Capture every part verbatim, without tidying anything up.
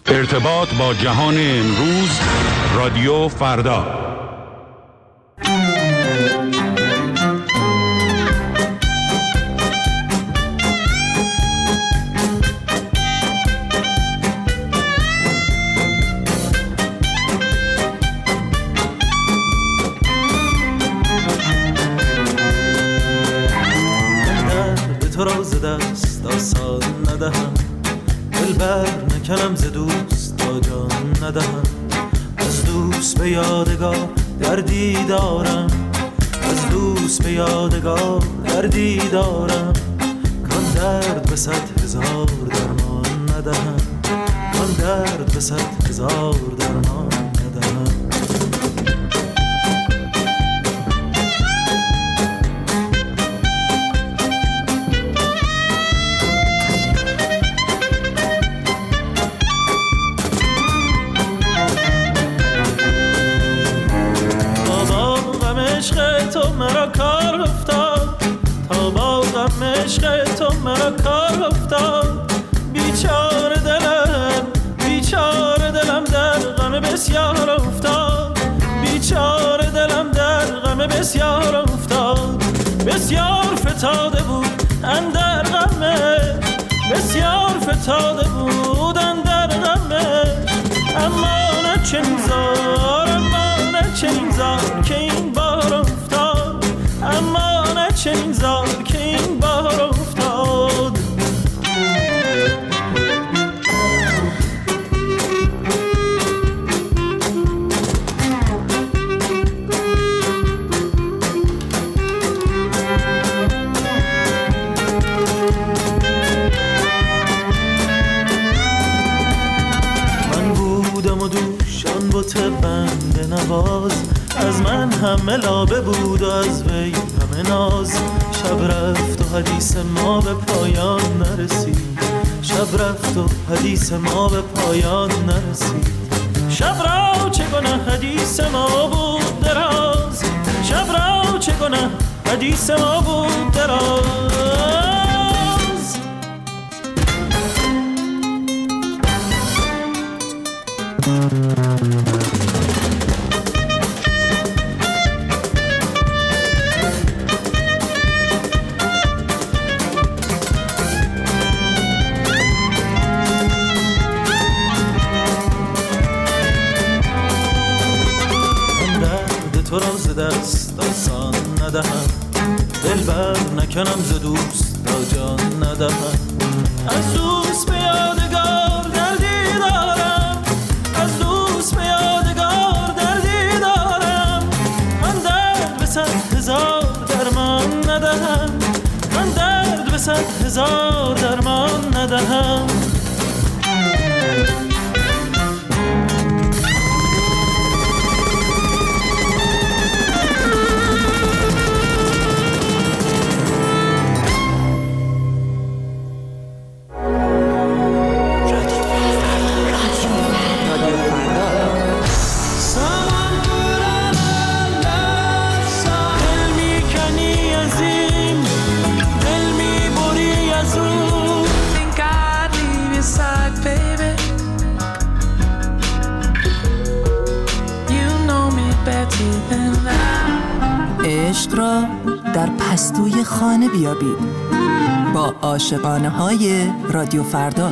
ارتباط با جهان امروز، رادیو فردا. تو را ز دست آسان ندهم، دلبر نکنم ز دوست تا جان ندهم. از دوست به یادگار دردی دارم، از دوست به یادگار دردی دارم. کان درد به صد هزار درمان ندهم، کان درد به صد هزار درمان ندهم. عشق تو مرا کار افتاد، تا با غم عشق تو مرا کار افتاد. بیچاره دلم، بیچاره دلم در غم بسیار افتاد، بیچاره دلم در غم بسیار افتاد. بسیار فتاده بود اندر غمش، بسیار فتاده بود اندر غمش. اما نه چنین زار، اما نه چنین زار که این بار افتاد، اما نه چنین زار که این بار افتاد. من بودم و دوشان بوت بند نواز، از من همه لابه بود و از وی همه ناز. شب رفت و حدیث ما به پایان نرسید، شب رفت و حدیث ما به پایان نرسید. شب را چگونه حدیث ما بود دراز، شب را چگونه حدیث ما بود دراز. تو را ز دست آسان ندهم، دلبر نکنم ز دوست تا جان ندهم. از دوست به یادگار دردی دارم، از دوست به یادگار دردی دارم. من درد به صد هزار درمان ندهم، من درد به صد هزار درمان ندهم. عشق را در پستوی خانه بیابید با عاشقانه های رادیو فردا.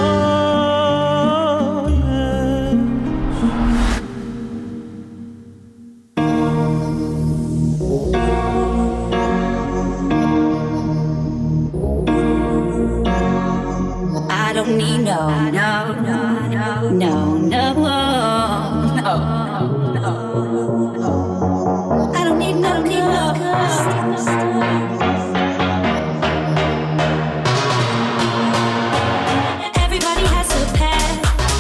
I don't need no, no, no, no, no, no, no, no. I don't need no, need no. Everybody has a past,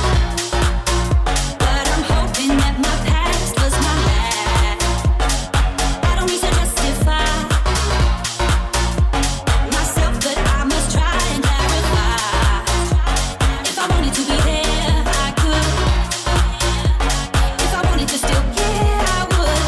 but I'm hoping that my past was my last. I don't need to justify myself, but I must try and clarify. If I wanted to be there, I could. If I wanted to still care, I would.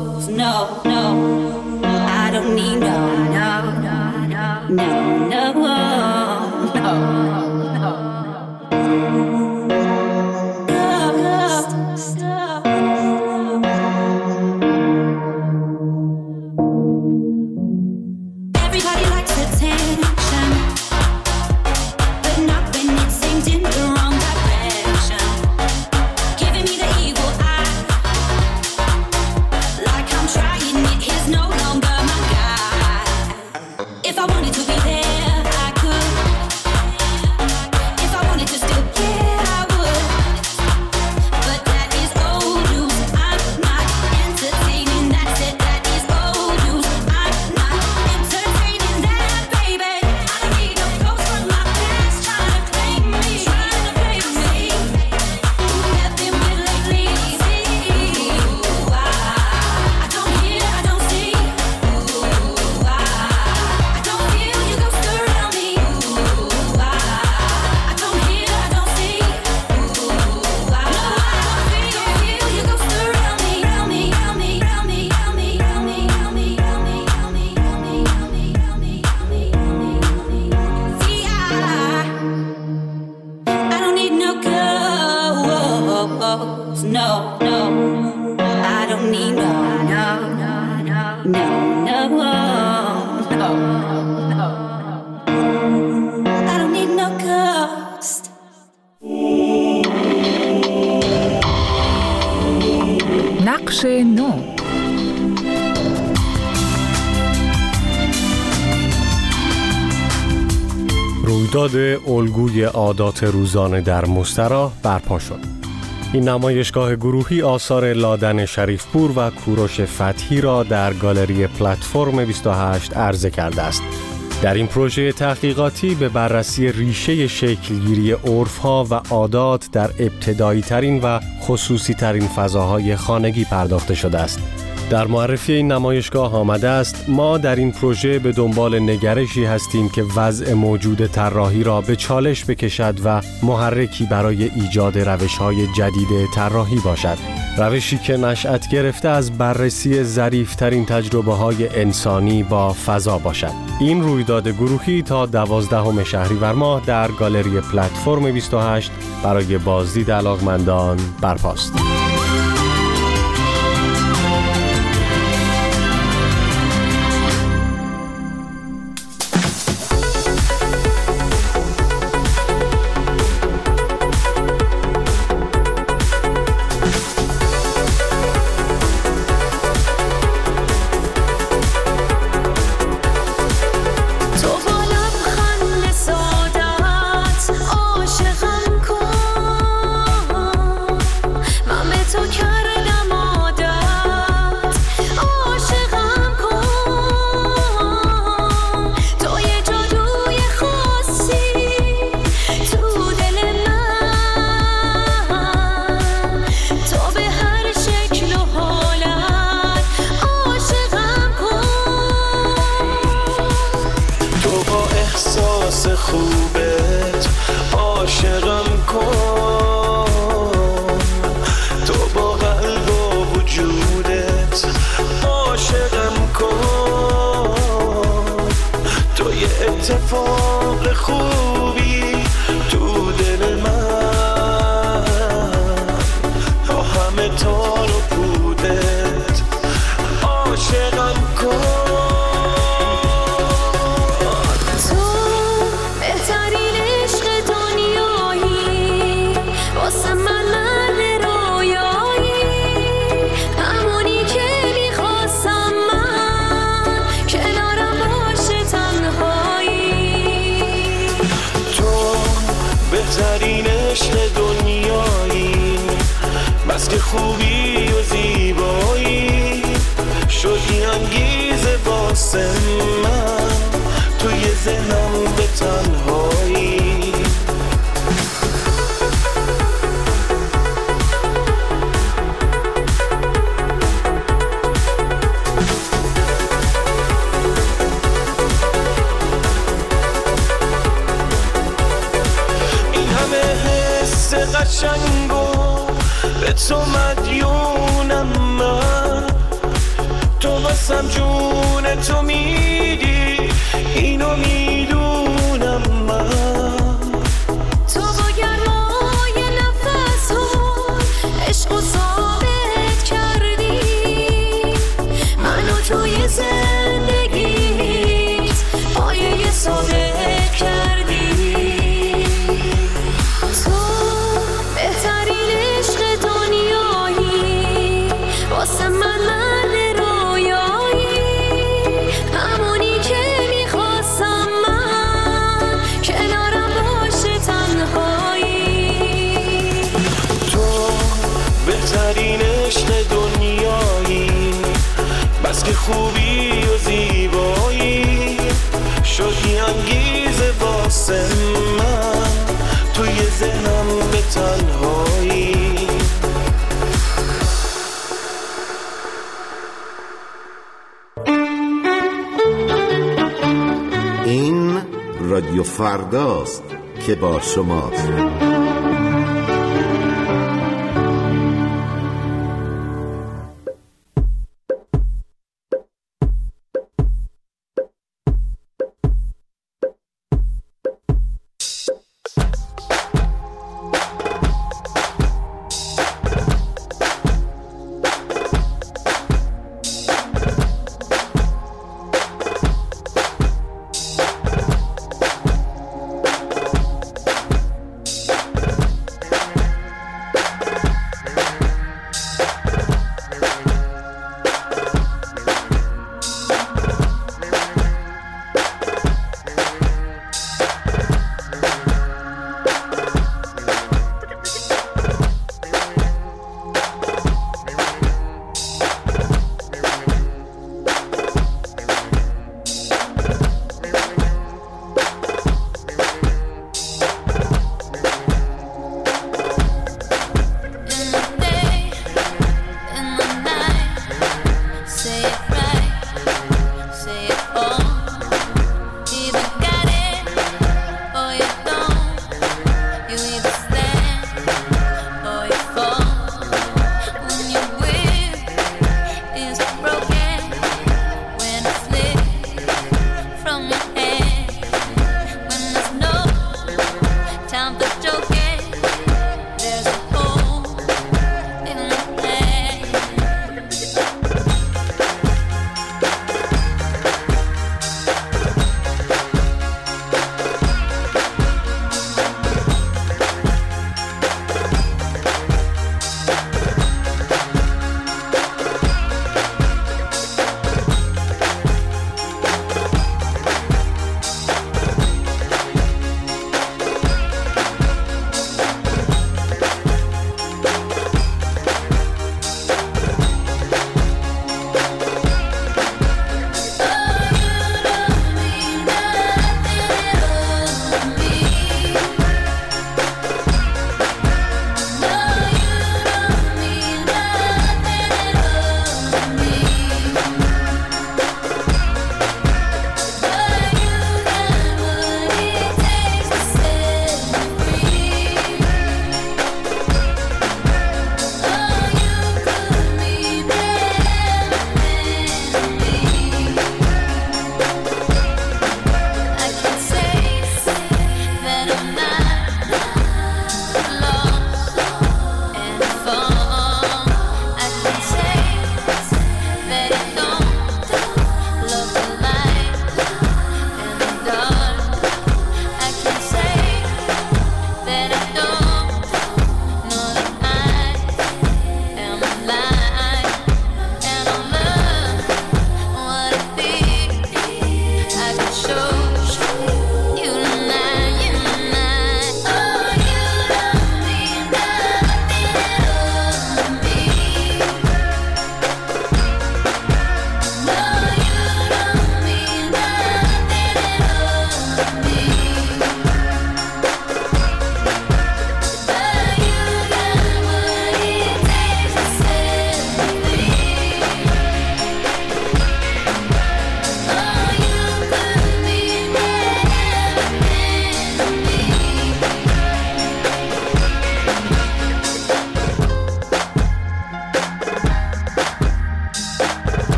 no, no, I don't need no, no, no, no, no, no, no. Everybody likes attention, but not when it seems in the wrong direction. Giving me the evil eye, like I'm trying it. He's no longer my guy. If I wanted to be there, I could. If I wanted to still care, I would. But that is old news. I'm not entertaining. That's it. That is old news. I'm not entertaining that, baby. I don't need no ghost from my past trying to claim me, trying to claim me. Who have been with lately? Ooh, I, I don't hear, I don't see. Ooh, I, I don't feel you ghost around me. Ooh, I, I don't hear, I don't see. Ooh, I, no, I don't feel, feel you ghost around me, around me, around me, around me, around me, around me, around me, around me, around me, around me, around me, around me, around me, around me, around me. See, I, I don't need no ghosts, no, no, I don't need no, no, no, no, no, no, no, I don't need no ghost. نقش نو. رویداد الگوی عادات روزانه در مستراح برپا شد. این نمایشگاه گروهی آثار لادن شریفپور و کوروش فتحی را در گالری پلتفرم بیست و هشت عرضه کرده است. در این پروژه تحقیقاتی به بررسی ریشه شکلگیری عرف‌ها و عادات در ابتدایی ترین و خصوصی ترین فضاهای خانگی پرداخته شده است. در معرفی این نمایشگاه آمده است: ما در این پروژه به دنبال نگرشی هستیم که وضع موجود طراحی را به چالش بکشد و محرکی برای ایجاد روش‌های جدید طراحی باشد. روشی که نشأت گرفته از بررسی ظریف‌ترین تجربه‌های انسانی با فضا باشد. این رویداد گروهی تا دوازدهم شهریور ماه در گالری پلتفرم بیست و هشت برای بازدید علاقمندان برپاست. خوبت عاشقم کن، تو با قلب و وجودت عاشقم کن، تو یه اتفاق خوبی تو دل من، با همه تار و پودت عاشقم کن. بهترین عشق دنیایی، بس که خوبی و زیبایی، شدی انگیزه واسه من، توی ذهنم به تنهایی. قشنگو به تو مدیونم من، تو واسم جون تو میدی، اینو میدونم من. تو با گرمای نفس ها عشق و ثابت کردی، منو توی زندگیت پایه ثابت کردی. تو بهترین عشق دنیایی، واسه من مرد رویایی، همونی که میخواستم من، کنارم باشه تنهایی. تو بهترین عشق دنیایی، بس که خوبی و زیبایی، شدی انگیزه واسه من، توی ذهنم به تنهایی. این رادیو فرداست که با شماست.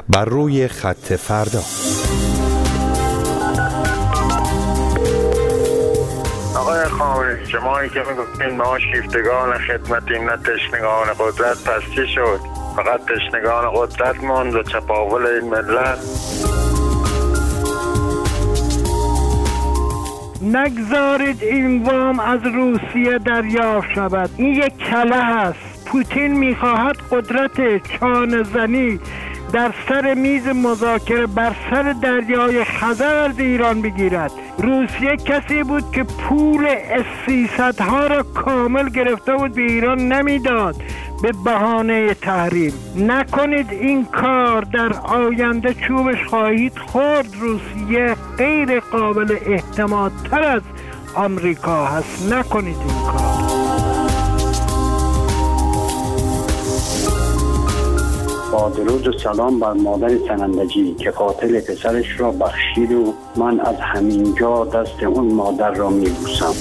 بر روی خط فردا. آقای خامنه‌ای، شمایی که میگفتین ما شیفتگان خدمتیم نه تشنگان قدرت، پس چی شد؟ فقط تشنگان قدرت موند و چپاول این ملت. نگذارید این وام از روسیه دریافت شود. این یک کله است. پوتین میخواهد قدرت چانه زنی در سر میز مذاکره بر سر دریای خزر از ایران بگیرد. روسیه کسی بود که پول اس سیصد ها را کامل گرفته بود، به ایران نمیداد به بهانه تحریم. نکنید این کار، در آینده چوبش خواهید خورد. روسیه غیر قابل اعتماد تر از آمریکا هست. نکنید این کار. با درود و سلام بر مادر سنندجی که قاتل پسرش را بخشید و من از همینجا دست اون مادر را میبوسم.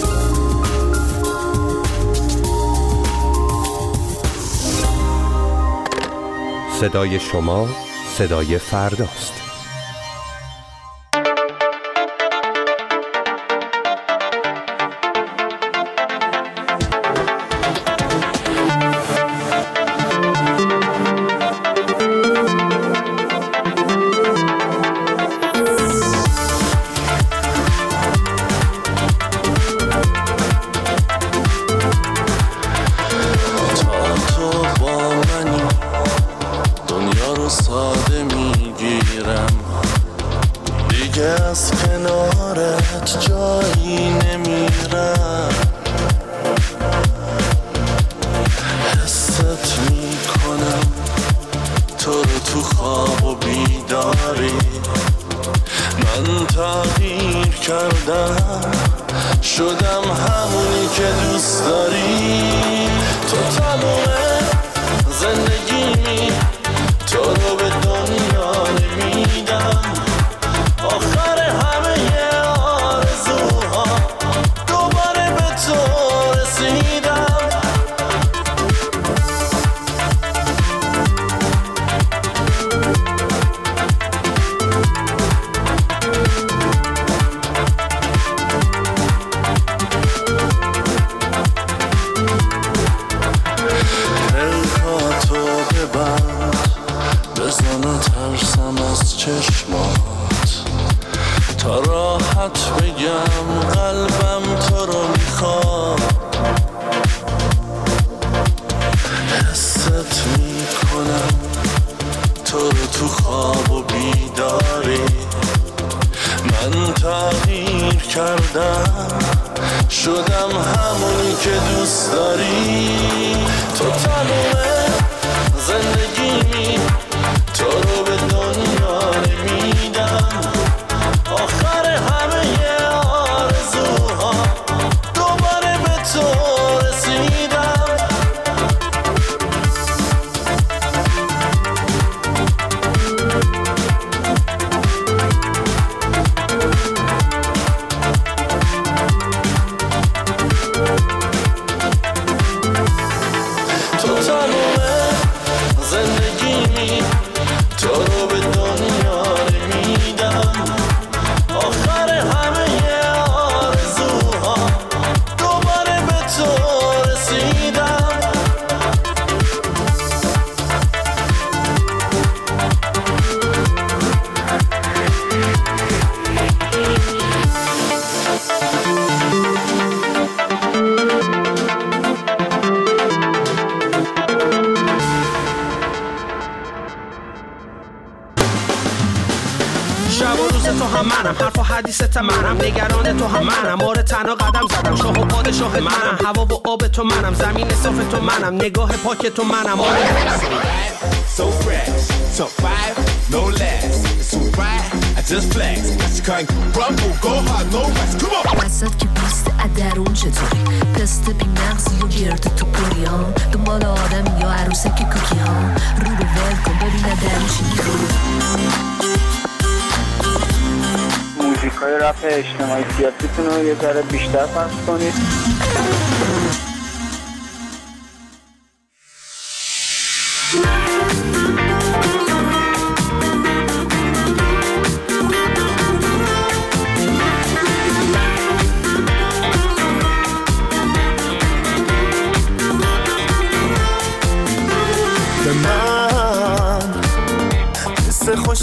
صدای شما صدای فرداست. نگاه پاک تو منم So fresh, so five, no less So right, I just flex I can't rumble, go hard, no rest Come on وسط که بیست ادرون چطوری پست بی مغزی و گرد تو پریان دنبال آدم یا عروسه که کوکی ها رو رو ول کن ببینه درون چی میخوری موزیکای رپ اجتماعی سیاسیتون رو یه ذره بیشتر پخش کنید.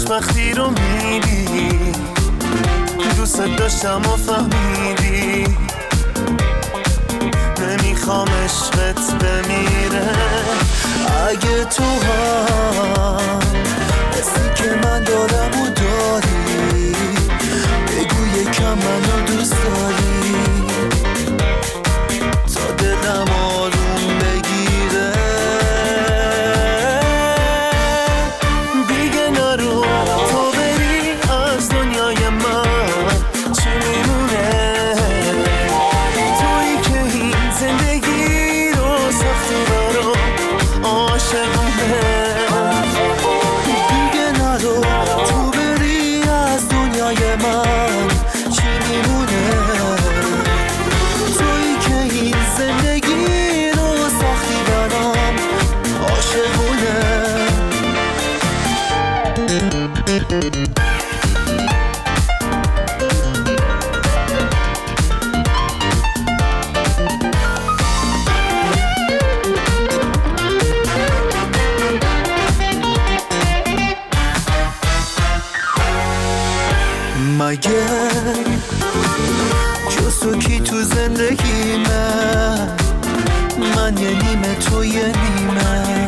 خوشبختی رو میدی، دوست داشتم و فهمیدی، نمیخوام عشقت بمیره. اگه تو هم حسی که من دارم و داری، بگو یکم منو دوست داری تا دلم آروم بگیره. دیگه نرو تو بری از دنیای من، چی میمونه تویی که این زندگی رو سختی برام عاشقونه. دیگه نرو تو بری از دنیای من، چی میمونه تویی که این زندگی رو سختی برام عاشقونه. مگه جز تو کی تو زندگی من، من یه نیمه تو یه نیمه،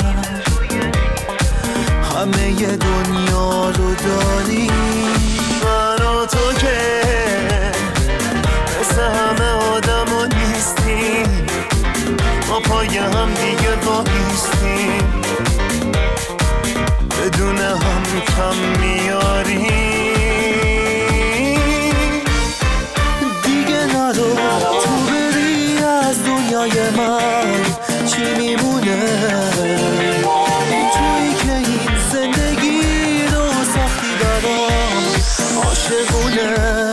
همه ی دنیا رو داری. من و تو که مثل همه آدم ها نیستیم، ما پای هم دیگه وایستیم، بدون هم کم میاریم. تو بری از دنیای من، چی میمونه تویی که این زندگی رو سختی برام عاشقونه.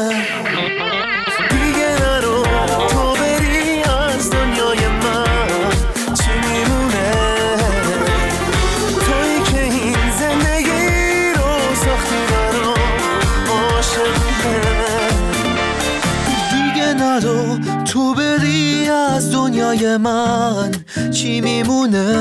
دیگه نرو تو بری از دنیای من، چی میمونه تویی که این زندگی رو سختی برام عاشقونه. نرو تو بری از دنیای من، چی میمونه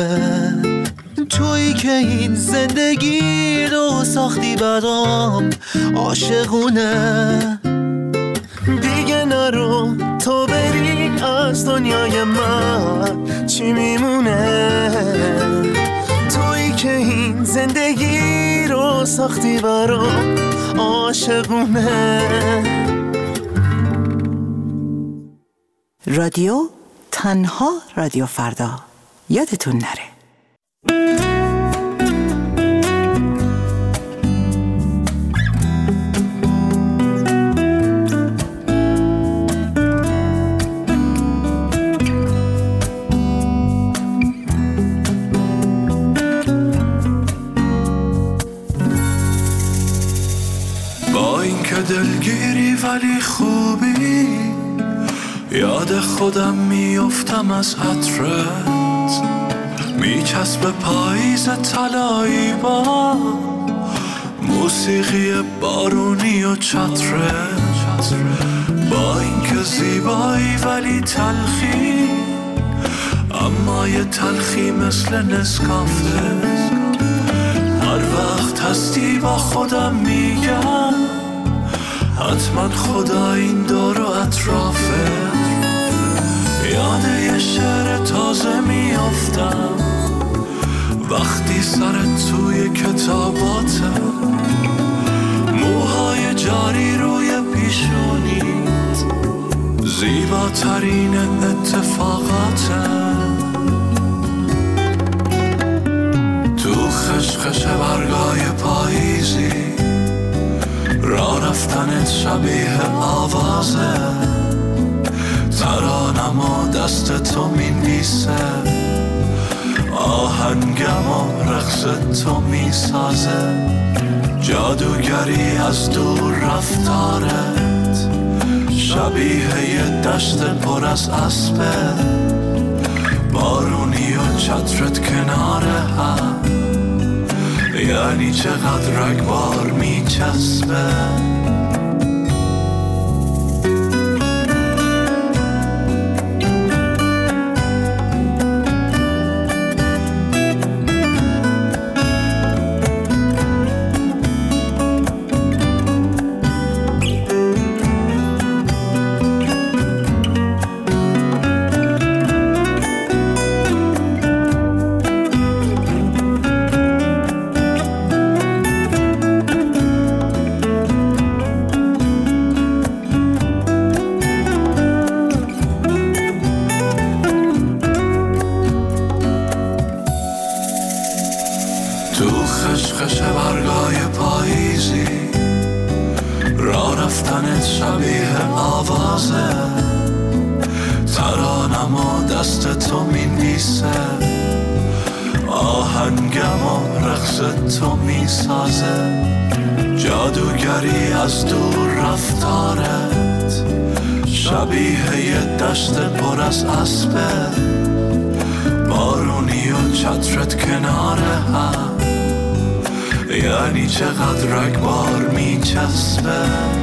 تویی که این زندگی رو ساختی برام عاشقونه. دیگه نرو تو بری از دنیای من، چی میمونه تویی که این زندگی رو ساختی برام عاشقونه. رادیو تنها رادیو فردا، یادتون نره. با اینکه دلگیری ولی خوبی، یاد خودم میافتم از عطرت، میچسب پاییز طلایی با موسیقی بارونی و چترت. با اینکه زیبایی ولی تلخی، اما یه تلخی مثل نسکافه. هر وقت هستی با خودم میگم حتما خدا این دور و اطرافه. یاد یه شعر تازه میافتم وقتی سرت توی کتاباته، موهای جاری روی پیشونیت، زیباترین اتفاقاته. تو خشخش برگای پاییزی، راه رفتنت شبیه آوازه، ترانم و دست تو می‌نویسه، آهنگم و رقص تو میسازه. جادوگری از دور رفتارت، شبیه یه دشت پر از اسبه، بارونی و چترت کنار هم، یعنی چقدر رگبار میچسبه. میسازه، ترانم و دست تو مینویسه، آهنگم و رقص تو میسازه، جادوگری از دور رفتارت، شبیه یه دشت پر از اسبه، بارونی و چترت کنار هم، یعنی چقدر رگبار میچسبه.